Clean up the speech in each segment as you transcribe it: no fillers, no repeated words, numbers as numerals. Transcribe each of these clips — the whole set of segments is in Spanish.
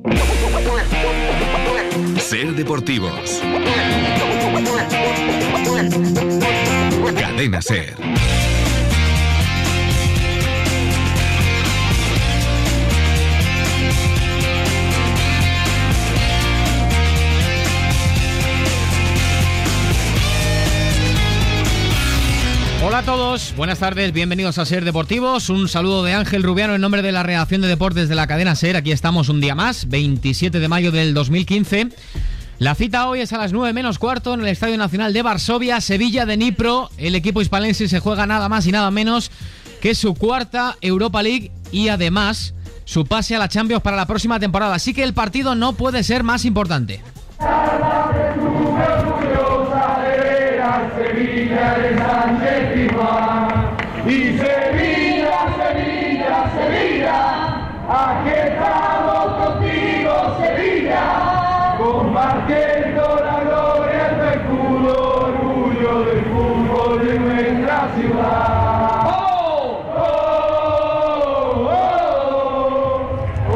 Ser Deportivos. Cadena Ser. Hola a todos, buenas tardes, bienvenidos a Ser Deportivos. Un saludo de Ángel Rubiano en nombre de la redacción de deportes de la cadena Ser. Aquí estamos un día más, 27 de mayo del 2015. La cita hoy es a las 9 menos cuarto en el Estadio Nacional de Varsovia, Sevilla de Dnipro. El equipo hispalense se juega nada más y nada menos que su cuarta Europa League y además su pase a la Champions para la próxima temporada. Así que el partido no puede ser más importante. Sevilla de Sánchez Pizjuán. Y Sevilla, Sevilla, Sevilla, aquí estamos contigo, Sevilla, compartiendo la gloria del escudo, orgullo del fútbol de nuestra ciudad. ¡Oh! ¡Oh! ¡Oh!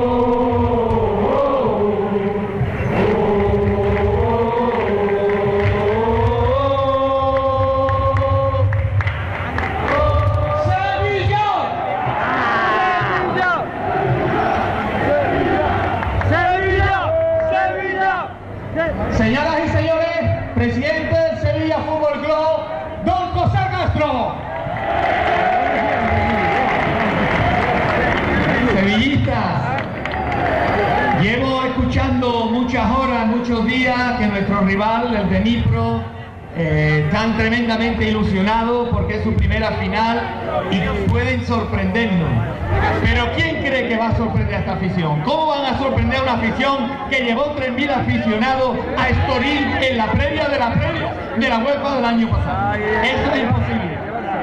Señoras y señores, presidente del Sevilla Fútbol Club, don José Castro. Sevillistas, llevo escuchando muchas horas, muchos días que nuestro rival, el de Dnipro, están tremendamente ilusionados porque es su primera final y pueden sorprendernos. Pero ¿quién cree que va a sorprender a esta afición? ¿Cómo van a sorprender a una afición que llevó 3.000 aficionados a Estoril en la previa de la UEFA del año pasado? Eso es imposible.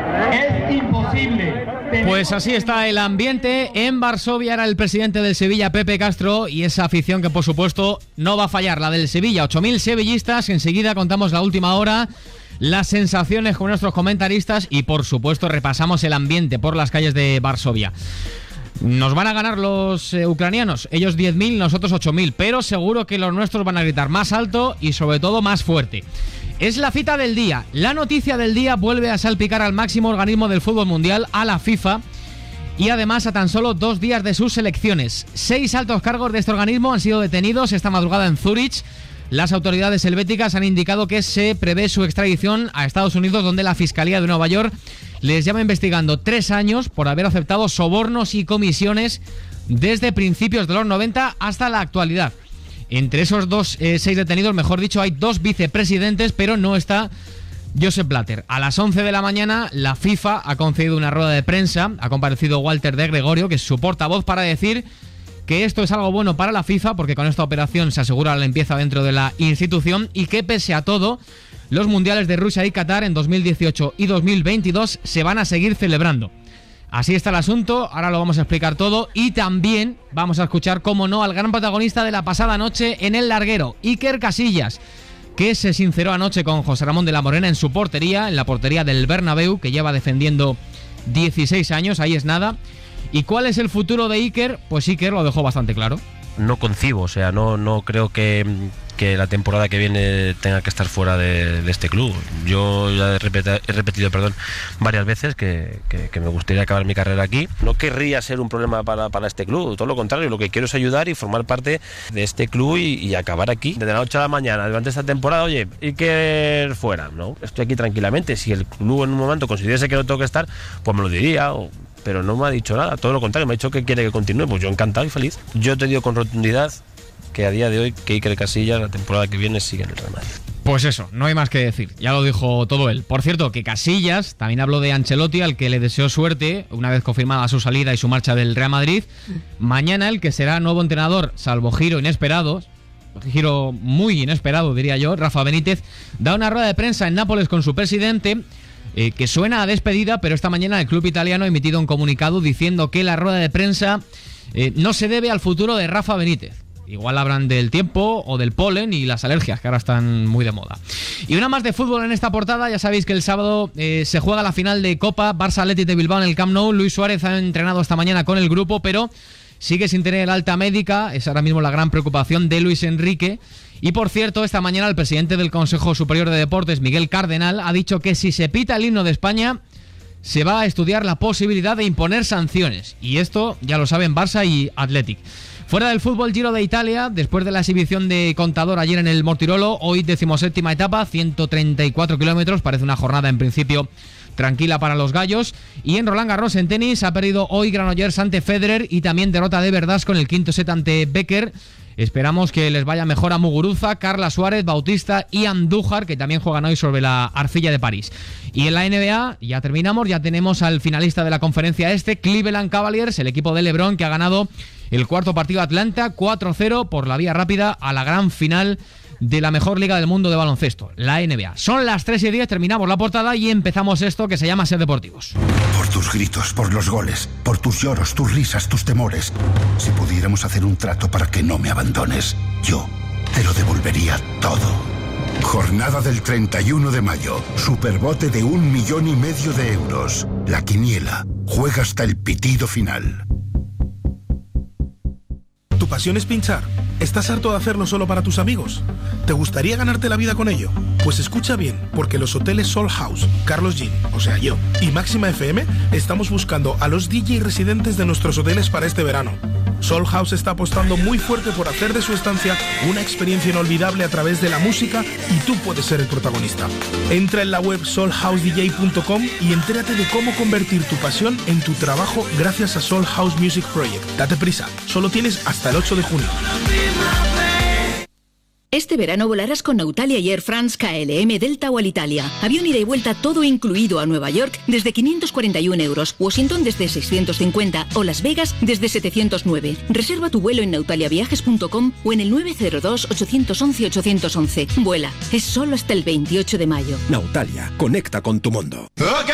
Es imposible. Pues así está el ambiente en Varsovia. Era el presidente del Sevilla, Pepe Castro, y esa afición que por supuesto no va a fallar, la del Sevilla. 8.000 sevillistas. Enseguida contamos la última hora, las sensaciones con nuestros comentaristas y por supuesto repasamos el ambiente por las calles de Varsovia. Nos van a ganar los ucranianos, ellos 10.000, nosotros 8.000, pero seguro que los nuestros van a gritar más alto y sobre todo más fuerte. Es la cita del día. La noticia del día vuelve a salpicar al máximo organismo del fútbol mundial, a la FIFA, y además a tan solo 2 días de sus elecciones. 6 altos cargos de este organismo han sido detenidos esta madrugada en Zúrich. Las autoridades helvéticas han indicado que se prevé su extradición a Estados Unidos, donde la Fiscalía de Nueva York les lleva investigando 3 años por haber aceptado sobornos y comisiones desde principios de los 90 hasta la actualidad. Entre esos 6 detenidos, mejor dicho, hay 2 vicepresidentes, pero no está Josep Blatter. A las 11 de la mañana, la FIFA ha concedido una rueda de prensa. Ha comparecido Walter de Gregorio, que es su portavoz, para decir que esto es algo bueno para la FIFA, porque con esta operación se asegura la limpieza dentro de la institución y que, pese a todo, los mundiales de Rusia y Qatar en 2018 y 2022 se van a seguir celebrando. Así está el asunto, ahora lo vamos a explicar todo y también vamos a escuchar, cómo no, al gran protagonista de la pasada noche en el larguero, Iker Casillas, que se sinceró anoche con José Ramón de la Morena en su portería, en la portería del Bernabéu, que lleva defendiendo 16 años, ahí es nada. ¿Y cuál es el futuro de Iker? Pues Iker lo dejó bastante claro. No concibo, o sea, no creo que la temporada que viene tenga que estar fuera de este club. Yo ya he repetido varias veces que me gustaría acabar mi carrera aquí. No querría ser un problema para este club, todo lo contrario, lo que quiero es ayudar y formar parte de este club y acabar aquí. Desde la noche a la mañana, durante esta temporada, oye, Iker fuera, ¿no? Estoy aquí tranquilamente. Si el club en un momento considerase que no tengo que estar, pues me lo diría, pero no me ha dicho nada, todo lo contrario, me ha dicho que quiere que continúe, pues yo encantado y feliz. Yo te digo con rotundidad que a día de hoy que Iker Casillas la temporada que viene sigue en el Real Madrid. Pues eso, no hay más que decir, ya lo dijo todo él. Por cierto, que Casillas también habló de Ancelotti, al que le deseó suerte una vez confirmada su salida y su marcha del Real Madrid. Mañana el que será nuevo entrenador, salvo giro inesperado, giro muy inesperado diría yo, Rafa Benítez, da una rueda de prensa en Nápoles con su presidente, que suena a despedida, pero esta mañana el club italiano ha emitido un comunicado diciendo que la rueda de prensa no se debe al futuro de Rafa Benítez. Igual hablan del tiempo o del polen y las alergias, que ahora están muy de moda. Y una más de fútbol en esta portada. Ya sabéis que el sábado se juega la final de Copa Barça Athletic de Bilbao en el Camp Nou. Luis Suárez ha entrenado esta mañana con el grupo, pero sigue sin tener alta médica, es ahora mismo la gran preocupación de Luis Enrique. Y por cierto, esta mañana el presidente del Consejo Superior de Deportes, Miguel Cardenal, ha dicho que si se pita el himno de España, se va a estudiar la posibilidad de imponer sanciones. Y esto ya lo saben Barça y Athletic. Fuera del fútbol, Giro de Italia, después de la exhibición de Contador ayer en el Mortirolo, hoy 17ª etapa, 134 kilómetros, parece una jornada en principio tranquila para los gallos. Y en Roland Garros en tenis ha perdido hoy Granollers ante Federer y también derrota de Verdasco en el quinto set ante Becker. Esperamos que les vaya mejor a Muguruza, Carla Suárez, Bautista y Andújar, que también juegan hoy sobre la arcilla de París. Y en la NBA, ya terminamos, ya tenemos al finalista de la conferencia Cleveland Cavaliers, el equipo de LeBron, que ha ganado el cuarto partido a Atlanta 4-0 por la vía rápida a la gran final de la mejor liga del mundo de baloncesto, la NBA. Son las 3:10, terminamos la portada y empezamos esto que se llama Ser Deportivos. Por tus gritos, por los goles, por tus lloros, tus risas, tus temores. Si pudiéramos hacer un trato para que no me abandones, yo te lo devolvería todo. Jornada del 31 de mayo. Superbote de 1,5 millones de euros. La quiniela juega hasta el pitido final. ¿Tu pasión es pinchar? ¿Estás harto de hacerlo solo para tus amigos? ¿Te gustaría ganarte la vida con ello? Pues escucha bien, porque los hoteles Soul House, Carlos Jean, o sea yo, y Máxima FM estamos buscando a los DJ residentes de nuestros hoteles para este verano. Soul House está apostando muy fuerte por hacer de su estancia una experiencia inolvidable a través de la música y tú puedes ser el protagonista. Entra en la web soulhousedj.com y entérate de cómo convertir tu pasión en tu trabajo gracias a Soul House Music Project. Date prisa, solo tienes hasta el 8 de junio. Este verano volarás con Nautalia y Air France KLM Delta o Alitalia. Avión ida y vuelta todo incluido a Nueva York desde 541 euros, Washington desde 650 o Las Vegas desde 709. Reserva tu vuelo en nautaliaviajes.com o en el 902-811-811. Vuela, es solo hasta el 28 de mayo. Nautalia, conecta con tu mundo.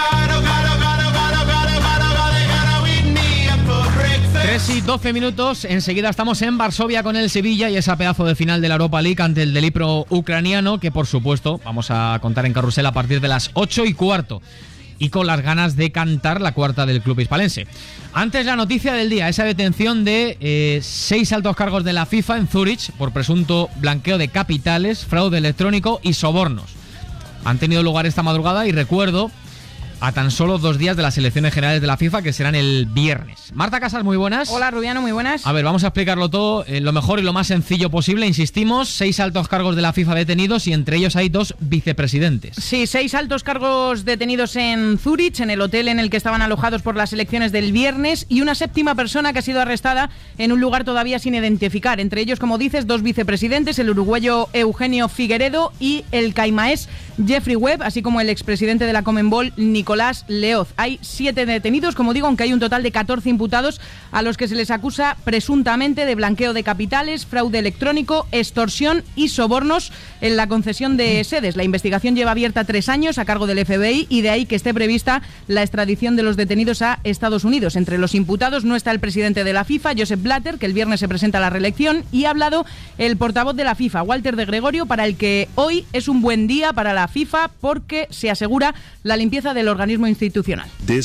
3:12, enseguida estamos en Varsovia con el Sevilla y esa pedazo de final de la Europa League ante el Dnipro ucraniano, que por supuesto vamos a contar en Carrusel a partir de las 8:15 y con las ganas de cantar la cuarta del club hispalense. Antes, la noticia del día, esa detención de 6 altos cargos de la FIFA en Zúrich por presunto blanqueo de capitales, fraude electrónico y sobornos. Han tenido lugar esta madrugada y recuerdo a tan solo 2 días de las elecciones generales de la FIFA, que serán el viernes. Marta Casas, muy buenas. Hola, Rubiano, muy buenas. A ver, vamos a explicarlo todo lo mejor y lo más sencillo posible. Insistimos, 6 altos cargos de la FIFA detenidos y entre ellos hay 2 vicepresidentes. Sí, 6 altos cargos detenidos en Zúrich, en el hotel en el que estaban alojados por las elecciones del viernes, y una 7ª persona que ha sido arrestada en un lugar todavía sin identificar. Entre ellos, como dices, 2 vicepresidentes, el uruguayo Eugenio Figueredo y el caimaés Jeffrey Webb, así como el expresidente de la Conmebol, Nicolás Leoz. Hay 7 detenidos, como digo, aunque hay un total de 14 imputados a los que se les acusa presuntamente de blanqueo de capitales, fraude electrónico, extorsión y sobornos en la concesión de sedes. La investigación lleva abierta 3 años a cargo del FBI y de ahí que esté prevista la extradición de los detenidos a Estados Unidos. Entre los imputados no está el presidente de la FIFA, Josep Blatter, que el viernes se presenta a la reelección, y ha hablado el portavoz de la FIFA, Walter de Gregorio, para el que hoy es un buen día para la FIFA porque se asegura la limpieza del organismo institucional.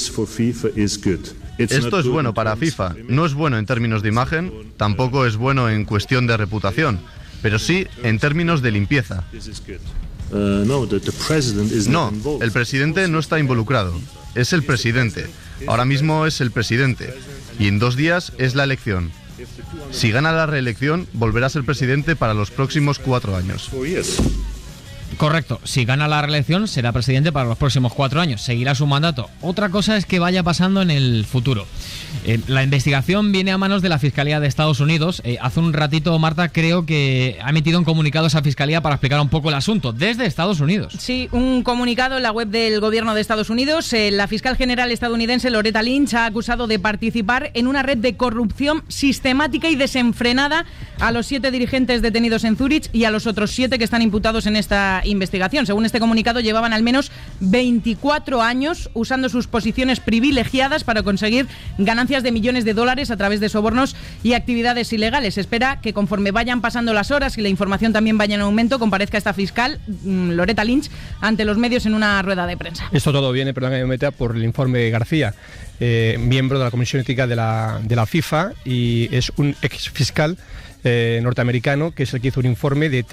Esto es bueno para FIFA. No es bueno en términos de imagen, tampoco es bueno en cuestión de reputación, pero sí en términos de limpieza. No, el presidente no está involucrado. Es el presidente. Ahora mismo es el presidente. Y en 2 días es la elección. Si gana la reelección, volverá a ser presidente para los próximos 4 años. Correcto, si gana la reelección será presidente para los próximos 4 años, seguirá su mandato. Otra cosa es que vaya pasando en el futuro. La investigación viene a manos de la Fiscalía de Estados Unidos. Hace un ratito, Marta, creo que ha emitido un comunicado a esa Fiscalía para explicar un poco el asunto, desde Estados Unidos. Sí, un comunicado en la web del gobierno de Estados Unidos. La fiscal general estadounidense Loretta Lynch ha acusado de participar en una red de corrupción sistemática y desenfrenada a los 7 dirigentes detenidos en Zúrich y a los otros 7 que están imputados en esta esta investigación. Según este comunicado, llevaban al menos 24 años usando sus posiciones privilegiadas para conseguir ganancias de millones de dólares a través de sobornos y actividades ilegales. Se espera que conforme vayan pasando las horas y la información también vaya en aumento, comparezca esta fiscal, Loretta Lynch, ante los medios en una rueda de prensa. Esto todo viene, perdón que me meta, por el informe García, miembro de la Comisión Ética de la FIFA, y es un ex fiscal norteamericano, que es el que hizo un informe de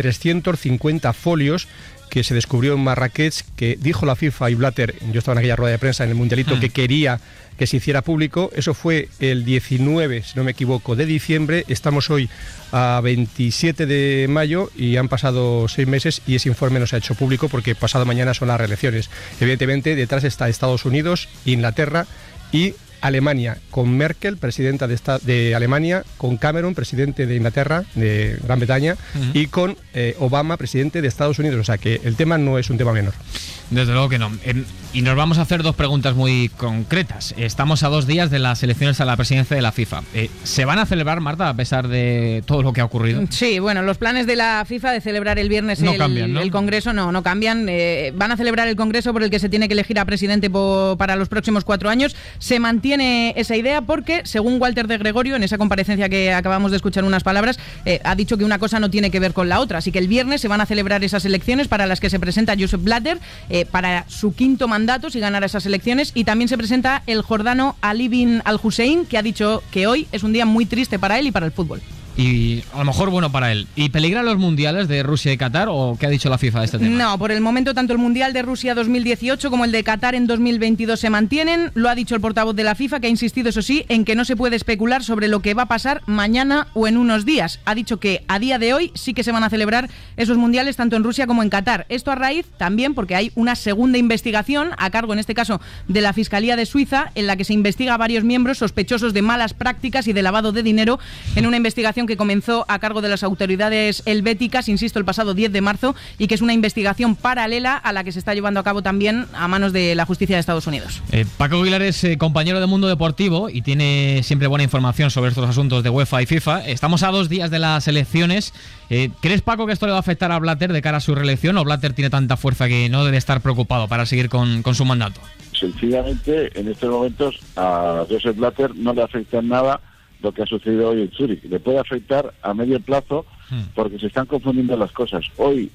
350 folios que se descubrió en Marrakech, que dijo la FIFA y Blatter, yo estaba en aquella rueda de prensa en el Mundialito, que quería que se hiciera público. Eso fue el 19, si no me equivoco, de diciembre. Estamos hoy a 27 de mayo y han pasado 6 meses y ese informe no se ha hecho público porque pasado mañana son las reelecciones. Evidentemente detrás está Estados Unidos, Inglaterra y Alemania, con Merkel, presidenta de Alemania, con Cameron, presidente de Inglaterra, de Gran Bretaña, y con Obama, presidente de Estados Unidos. O sea que el tema no es un tema menor. Desde luego que no. Y nos vamos a hacer dos preguntas muy concretas. Estamos a 2 días de las elecciones a la presidencia de la FIFA. ¿Se van a celebrar, Marta, a pesar de todo lo que ha ocurrido? Sí, bueno, los planes de la FIFA de celebrar el viernes el Congreso no cambian. Van a celebrar el Congreso por el que se tiene que elegir a presidente para los próximos 4 años. Se mantiene esa idea porque, según Walter de Gregorio, en esa comparecencia que acabamos de escuchar unas palabras, ha dicho que una cosa no tiene que ver con la otra. Así que el viernes se van a celebrar esas elecciones para las que se presenta Joseph Blatter para su 5º mandato, si ganara esas elecciones, y también se presenta el jordano Ali bin al-Hussein, que ha dicho que hoy es un día muy triste para él y para el fútbol. Y a lo mejor bueno para él. ¿Y peligran los mundiales de Rusia y Qatar o qué ha dicho la FIFA de este tema? No, por el momento tanto el Mundial de Rusia 2018 como el de Qatar en 2022 se mantienen. Lo ha dicho el portavoz de la FIFA, que ha insistido, eso sí, en que no se puede especular sobre lo que va a pasar mañana o en unos días. Ha dicho que a día de hoy sí que se van a celebrar esos mundiales tanto en Rusia como en Qatar. Esto a raíz también porque hay una segunda investigación a cargo, en este caso, de la Fiscalía de Suiza, en la que se investiga a varios miembros sospechosos de malas prácticas y de lavado de dinero, en una investigación que comenzó a cargo de las autoridades helvéticas, insisto, el pasado 10 de marzo, y que es una investigación paralela a la que se está llevando a cabo también a manos de la justicia de Estados Unidos. Paco Aguilar es compañero de Mundo Deportivo y tiene siempre buena información sobre estos asuntos de UEFA y FIFA. Estamos a 2 días de las elecciones. ¿Crees, Paco, que esto le va a afectar a Blatter de cara a su reelección, o Blatter tiene tanta fuerza que no debe estar preocupado para seguir con su mandato? Sencillamente, en estos momentos a Joseph Blatter no le afecta en nada lo que ha sucedido hoy en Zúrich. Le puede afectar a medio plazo porque se están confundiendo las cosas. Hoy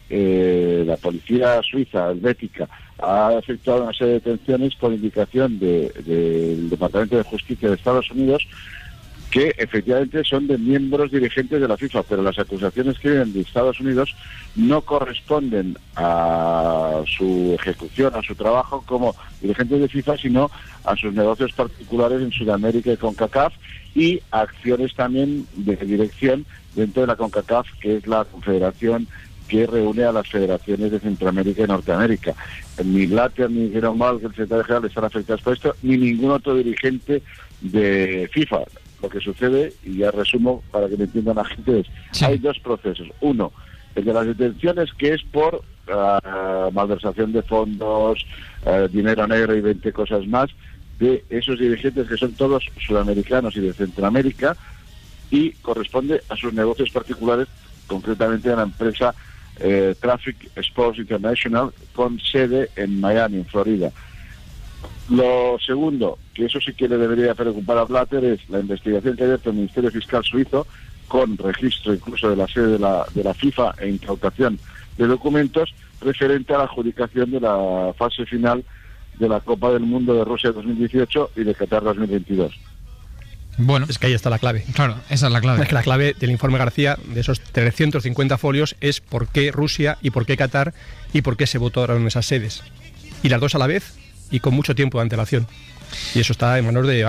la policía suiza, helvética, ha efectuado una serie de detenciones por indicación del Departamento de Justicia de Estados Unidos, que efectivamente son de miembros dirigentes de la FIFA, pero las acusaciones que vienen de Estados Unidos no corresponden a su ejecución, a su trabajo como dirigentes de FIFA, sino a sus negocios particulares en Sudamérica y CONCACAF, y acciones también de dirección dentro de la CONCACAF, que es la confederación que reúne a las federaciones de Centroamérica y Norteamérica. Ni Blatter, ni Jerome Ball, que el secretario general, están afectados por esto, ni ningún otro dirigente de FIFA. Lo que sucede, y ya resumo para que me entiendan la gente, es hay 2 procesos. Uno, el de las detenciones, que es por malversación de fondos, dinero negro y 20 cosas más, de esos dirigentes que son todos sudamericanos y de Centroamérica, y corresponde a sus negocios particulares, concretamente a la empresa Traffic Sports International, con sede en Miami, en Florida. Lo segundo, que eso sí que le debería preocupar a Blatter, es la investigación que ha abierto el Ministerio Fiscal suizo, con registro incluso de la sede de la FIFA e incautación de documentos, referente a la adjudicación de la fase final de la Copa del Mundo de Rusia 2018 y de Qatar 2022. Bueno, es que ahí está la clave. Claro, esa es la clave. Es que la clave del informe García, de esos 350 folios, es por qué Rusia y por qué Qatar y por qué se votaron esas sedes. Y las dos a la vez y con mucho tiempo de antelación. Y eso está en manos de,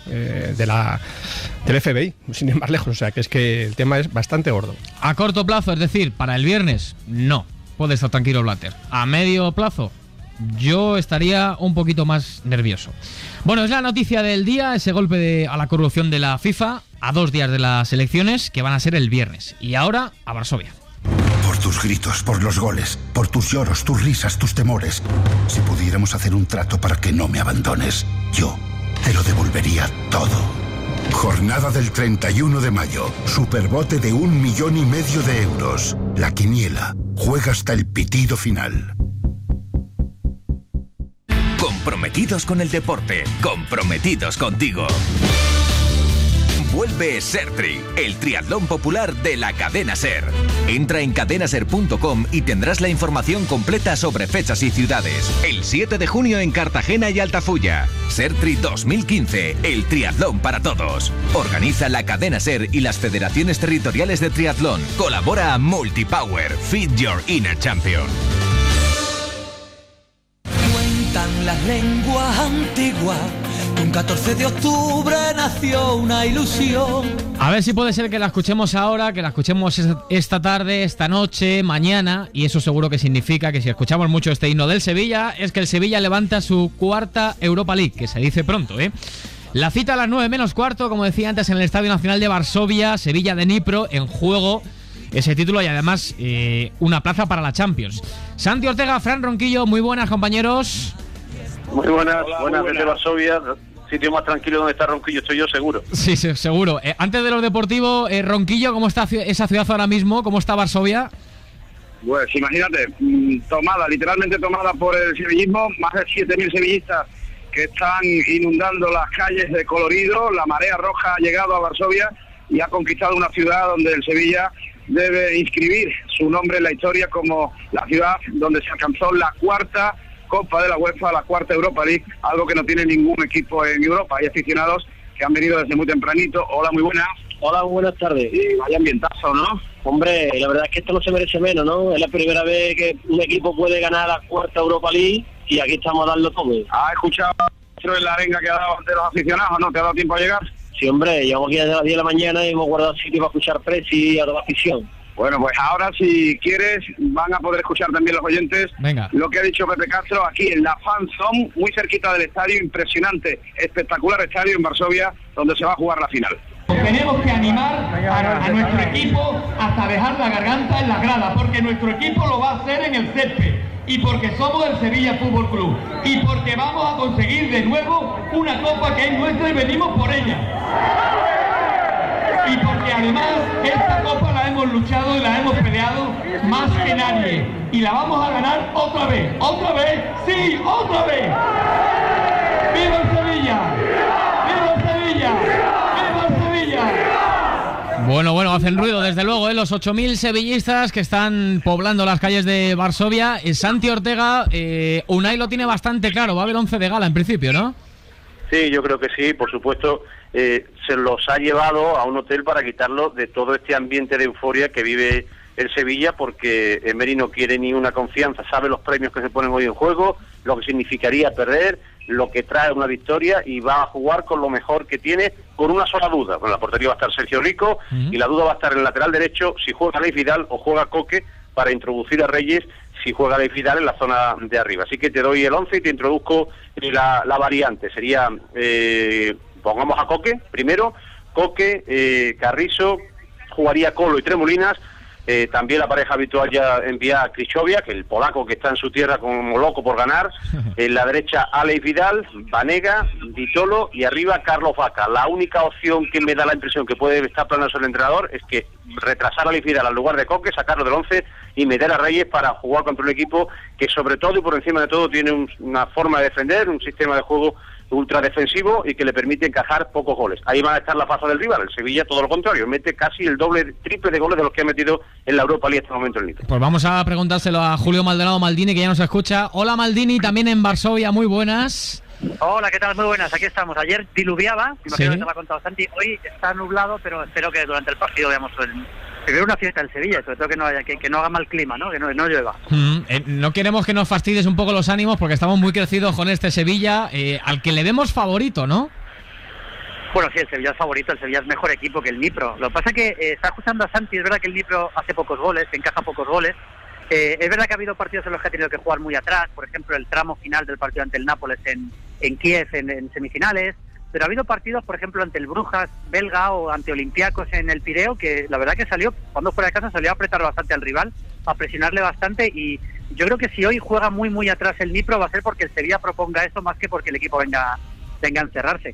del FBI, sin ir más lejos. O sea, que es que el tema es bastante gordo. A corto plazo, es decir, para el viernes, no. Puede estar tranquilo Blatter. A medio plazo, yo estaría un poquito más nervioso. Bueno, es la noticia del día, ese golpe a la corrupción de la FIFA a 2 días de las elecciones, que van a ser el viernes. Y ahora a Varsovia. Por tus gritos, por los goles, por tus lloros, tus risas, tus temores. Si pudiéramos hacer un trato para que no me abandones, yo te lo devolvería todo. Jornada del 31 de mayo. Superbote de 1,5 millones de euros. La quiniela juega hasta el pitido final. Comprometidos con el deporte, comprometidos contigo. Vuelve Sertri, el triatlón popular de la cadena SER. Entra en cadenaser.com y tendrás la información completa sobre fechas y ciudades. El 7 de junio en Cartagena y Altafulla. Sertri 2015, el triatlón para todos. Organiza la cadena SER y las federaciones territoriales de triatlón. Colabora Multipower, Feed Your Inner Champion. Cuentan las lenguas antiguas. Un 14 de octubre nació una ilusión. A ver si puede ser que la escuchemos ahora, que la escuchemos esta tarde, esta noche, mañana, y eso seguro que significa que si escuchamos mucho este himno del Sevilla, es que el Sevilla levanta su 4ª Europa League, que se dice pronto, ¿eh? La cita a las 9 menos cuarto, como decía antes, en el Estadio Nacional de Varsovia, Sevilla de Dnipro, en juego ese título y además una plaza para la Champions. Santi Ortega, Fran Ronquillo, muy buenas, compañeros. Muy buenas, buenas desde Varsovia, sitio más tranquilo donde está Ronquillo, estoy yo seguro. Sí, seguro. Antes de lo deportivo, Ronquillo, ¿cómo está esa ciudad ahora mismo? ¿Cómo está Varsovia? Pues imagínate, literalmente tomada por el sevillismo, más de 7.000 sevillistas que están inundando las calles de colorido. La marea roja ha llegado a Varsovia y ha conquistado una ciudad donde el Sevilla debe inscribir su nombre en la historia como la ciudad donde se alcanzó la 4ª Copa de la UEFA, la 4ª Europa League, algo que no tiene ningún equipo en Europa. Hay aficionados que han venido desde muy tempranito. Hola, muy buenas. Hola, buenas tardes. Y vaya ambientazo, ¿no? Hombre, la verdad es que esto no se merece menos, ¿no? Es la primera vez que un equipo puede ganar la 4ª Europa League y aquí estamos a darlo todo. ¿Has escuchado la arenga que ha dado ante los aficionados, no? ¿Te ha dado tiempo a llegar? Sí, hombre, llevamos aquí desde las 10 de la mañana y hemos guardado sitio para escuchar Presi y a toda la afición. Bueno, pues ahora, si quieres, van a poder escuchar también los oyentes. Venga. Lo que ha dicho Pepe Castro aquí en la Fan Zone, muy cerquita del estadio, impresionante, espectacular estadio en Varsovia, donde se va a jugar la final. Tenemos que animar a nuestro equipo hasta dejar la garganta en la grada, porque nuestro equipo lo va a hacer en el césped, y porque somos el Sevilla Fútbol Club, y porque vamos a conseguir de nuevo una copa que es nuestra y venimos por ella. Y porque además esta copa la hemos luchado y la hemos peleado más que nadie. Y la vamos a ganar otra vez. ¡Otra vez! ¡Sí! ¡Otra vez! ¡Viva el Sevilla! ¡Viva el Sevilla! ¡Viva el Sevilla! Bueno, hacen ruido desde luego, los 8.000 sevillistas que están poblando las calles de Varsovia. Santi Ortega, Unai lo tiene bastante claro, va a haber 11 de gala en principio, ¿no? Sí, yo creo que sí, por supuesto. Se los ha llevado a un hotel para quitarlo de todo este ambiente de euforia que vive el Sevilla, porque Emery no quiere ni una confianza, sabe los premios que se ponen hoy en juego, lo que significaría perder, lo que trae una victoria, y va a jugar con lo mejor que tiene, con una sola duda. Bueno, la portería va a estar Sergio Rico, y la duda va a estar en el lateral derecho, si juega Leif Vidal o juega Coque, para introducir a Reyes, si juega Leif Vidal en la zona de arriba. Así que te doy el 11 y te introduzco la variante. Sería, pongamos a Coque primero, Coque, Carrizo, jugaría Colo y Tremolinas. También la pareja habitual ya envía a Krychowiak, que el polaco que está en su tierra como loco por ganar. En la derecha, Alex Vidal, Banega, Vitolo, y arriba Carlos Vaca. La única opción que me da la impresión que puede estar planeando el entrenador es que retrasar a Alex Vidal al lugar de Coque, sacarlo del 11 y meter a Reyes para jugar contra un equipo que sobre todo y por encima de todo tiene una forma de defender, un sistema de juego ultra defensivo y que le permite encajar pocos goles. Ahí va a estar la faza del rival. El Sevilla, todo lo contrario, mete casi el triple de goles de los que ha metido en la Europa League hasta el momento el Nitro. Pues vamos a preguntárselo a Julio Maldonado Maldini, que ya nos escucha. Hola Maldini, también en Varsovia, muy buenas. Hola, ¿qué tal? Muy buenas, aquí estamos. Ayer diluviaba, imagino que te lo ha contado Santi. Hoy está nublado, pero espero que durante el partido veamos primero una fiesta en Sevilla, sobre todo que no haga mal clima, ¿no? Que no llueva. No queremos que nos fastidies un poco los ánimos, porque estamos muy crecidos con este Sevilla, al que le vemos favorito, ¿no? Bueno, sí, el Sevilla es favorito, el Sevilla es mejor equipo que el Dnipro. Lo que pasa es que está escuchando a Santi, es verdad que el Dnipro hace pocos goles, encaja pocos goles. Es verdad que ha habido partidos en los que ha tenido que jugar muy atrás, por ejemplo, el tramo final del partido ante el Nápoles en Kiev en semifinales. Pero ha habido partidos, por ejemplo, ante el Brujas belga o ante Olympiacos en el Pireo, que la verdad que salió, cuando fuera de casa, salió a apretar bastante al rival, a presionarle bastante, y yo creo que si hoy juega muy muy atrás el Dnipro va a ser porque el Sevilla proponga eso más que porque el equipo venga a encerrarse.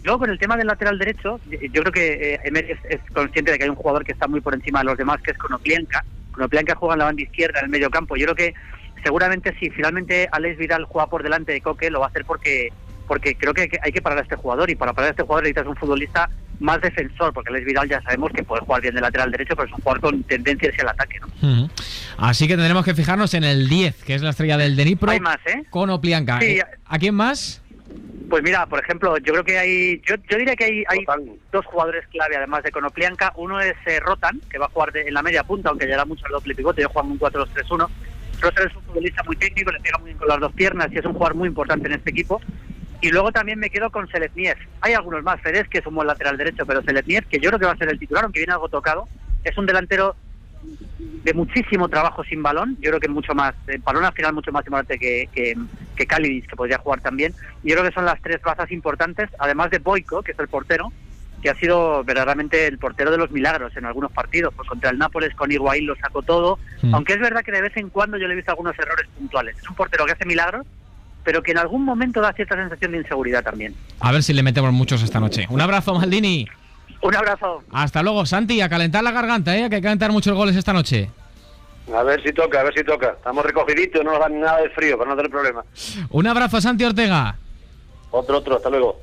Luego, con el tema del lateral derecho, yo creo que Emery es consciente de que hay un jugador que está muy por encima de los demás, que es Konoplyanka. Konoplyanka juega en la banda izquierda, en el medio campo. Yo creo que seguramente si finalmente Alex Vidal juega por delante de Coque, lo va a hacer porque creo que hay que parar a este jugador, y para parar a este jugador necesitas un futbolista más defensor, porque Alex Vidal ya sabemos que puede jugar bien de lateral derecho, pero es un jugador con tendencia hacia el ataque, ¿no? Así que tendremos que fijarnos en el 10, que es la estrella del Dnipro. Hay más, Konoplyanka. Sí. ¿A quién más? Pues mira, por ejemplo, yo creo que hay... Yo diría que hay dos jugadores clave, además de Konoplyanka. Uno es Rotan, que va a jugar en la media punta, aunque ya era mucho el doble pivote, yo juego un 4-2-3-1. Rotan es un futbolista muy técnico, le pega muy bien con las dos piernas y es un jugador muy importante en este equipo. Y luego también me quedo con Seletniev. Hay algunos más, Fedez, que es un buen lateral derecho, pero Seletniev, que yo creo que va a ser el titular, aunque viene algo tocado, es un delantero de muchísimo trabajo sin balón. Yo creo que mucho más, balón al final mucho más importante que Kalinic, que podría jugar también. Y yo creo que son las tres bazas importantes, además de Boyko, que es el portero, que ha sido verdaderamente el portero de los milagros en algunos partidos. Pues contra el Nápoles con Higuaín lo sacó todo, aunque es verdad que de vez en cuando yo le he visto algunos errores puntuales. Es un portero que hace milagros, pero que en algún momento da cierta sensación de inseguridad también. A ver si le metemos muchos esta noche. Un abrazo, Maldini. Un abrazo. Hasta luego, Santi. A calentar la garganta, que hay que calentar muchos goles esta noche. A ver si toca. Estamos recogiditos, no nos dan nada de frío, para no tener problema. Un abrazo, Santi Ortega. Otro, hasta luego.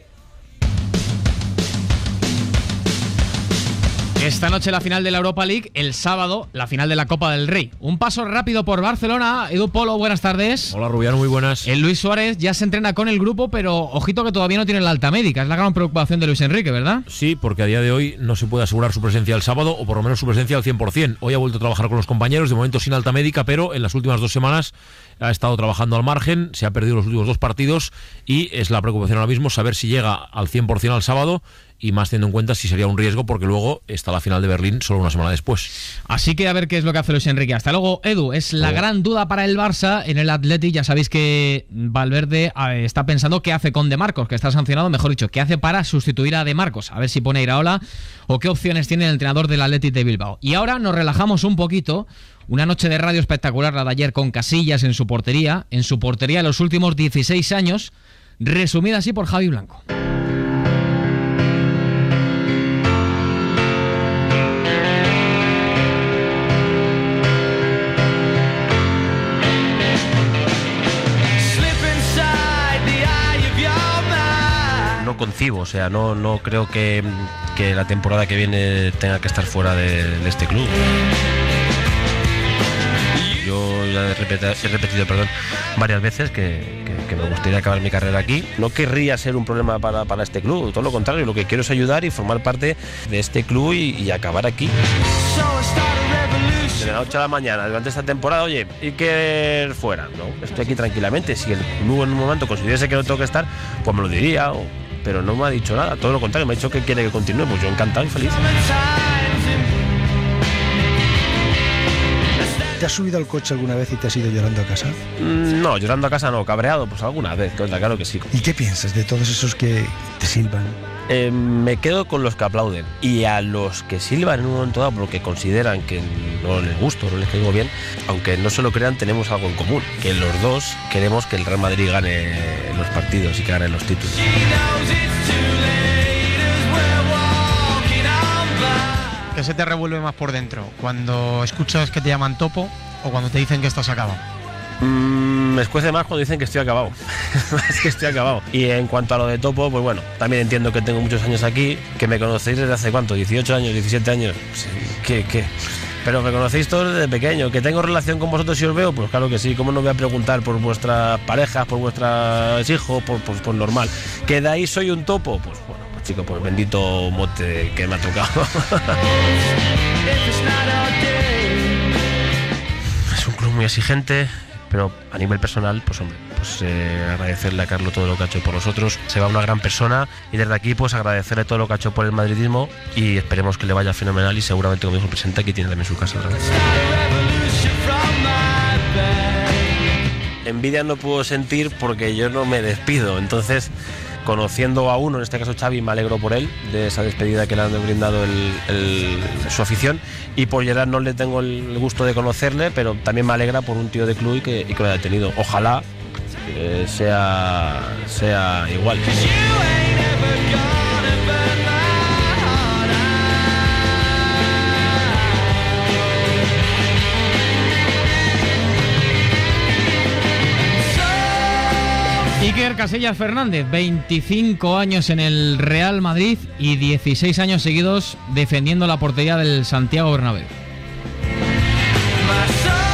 Esta noche la final de la Europa League, el sábado la final de la Copa del Rey. Un paso rápido por Barcelona. Edu Polo, buenas tardes. Hola Rubiano, muy buenas. El Luis Suárez ya se entrena con el grupo, pero ojito que todavía no tiene la alta médica. Es la gran preocupación de Luis Enrique, ¿verdad? Sí, porque a día de hoy no se puede asegurar su presencia el sábado, o por lo menos su presencia al 100%. Hoy ha vuelto a trabajar con los compañeros, de momento sin alta médica, pero en las últimas 2 semanas ha estado trabajando al margen, se ha perdido los últimos 2 partidos y es la preocupación ahora mismo saber si llega al 100% al sábado, y más teniendo en cuenta si sería un riesgo, porque luego está la final de Berlín solo una semana después. Así que a ver qué es lo que hace Luis Enrique. Hasta luego, Edu. Es la gran duda para el Barça en el Athletic. Ya sabéis que Valverde está pensando qué hace con De Marcos, que está sancionado, mejor dicho, qué hace para sustituir a De Marcos. A ver si pone a Iraola o qué opciones tiene el entrenador del Athletic de Bilbao. Y ahora nos relajamos un poquito. Una noche de radio espectacular la de ayer con Casillas en su portería los últimos 16 años, resumida así por Javi Blanco. No concibo, o sea, no creo que la temporada que viene tenga que estar fuera de este club. Yo ya he repetido varias veces que me gustaría acabar mi carrera aquí. No querría ser un problema para este club, todo lo contrario, lo que quiero es ayudar y formar parte de este club y acabar aquí. De la noche a la mañana, durante esta temporada, oye, y que fuera, ¿no? Estoy aquí tranquilamente. Si el club en un momento considerase que no tengo que estar, pues me lo diría, pero no me ha dicho nada, todo lo contrario, me ha dicho que quiere que continúe, pues yo encantado y feliz. ¿Te has subido al coche alguna vez y te has ido llorando a casa? No, llorando a casa no, cabreado, pues alguna vez, claro que sí. ¿Y qué piensas de todos esos que te silban? Me quedo con los que aplauden, y a los que silban en un momento dado porque consideran que no les gusto, no les caigo bien, aunque no se lo crean, tenemos algo en común, que los dos queremos que el Real Madrid gane los partidos y que gane los títulos. ¿Qué se te revuelve más por dentro? ¿Cuando escuchas que te llaman topo o cuando te dicen que esto se acaba? Me escuece más cuando dicen que estoy acabado. Es que estoy acabado. Y en cuanto a lo de topo, pues bueno, también entiendo que tengo muchos años aquí, que me conocéis desde hace ¿cuánto? 18 años, 17 años. ¿Qué? Pero me conocéis todos desde pequeño. ¿Que tengo relación con vosotros si os veo? Pues claro que sí. ¿Cómo no voy a preguntar por vuestras parejas, por vuestros hijos? Pues normal. ¿Que de ahí soy un topo? Pues bueno, pues chico, pues bendito mote que me ha tocado. Es un club muy exigente, pero a nivel personal, pues hombre, agradecerle a Carlos todo lo que ha hecho por nosotros. Se va una gran persona y desde aquí pues agradecerle todo lo que ha hecho por el madridismo y esperemos que le vaya fenomenal y seguramente, como dijo el presidente, aquí tiene también su casa otra vez. Envidia no puedo sentir porque yo no me despido, entonces conociendo a uno, en este caso Xavi, me alegro por él, de esa despedida que le han brindado su afición, y por Gerard no le tengo el gusto de conocerle, pero también me alegra por un tío de club y que lo haya tenido. Ojalá sea igual. Iker Casillas Fernández, 25 años en el Real Madrid y 16 años seguidos defendiendo la portería del Santiago Bernabéu.